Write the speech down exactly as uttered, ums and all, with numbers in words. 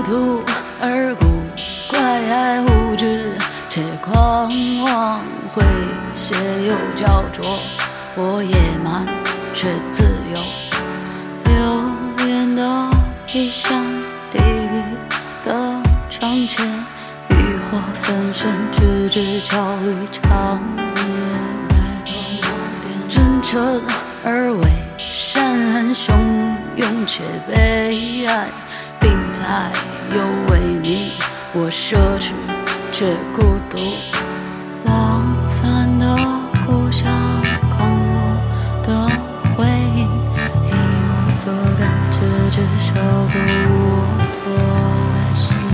独而孤，怪爱无知且狂妄，诙谐又焦灼，我野蛮却自由，流连到异乡地狱的长街，欲火焚身，直至焦虑长夜。真诚而伪善，汹涌且悲哀，病态又萎靡，我奢侈却孤独。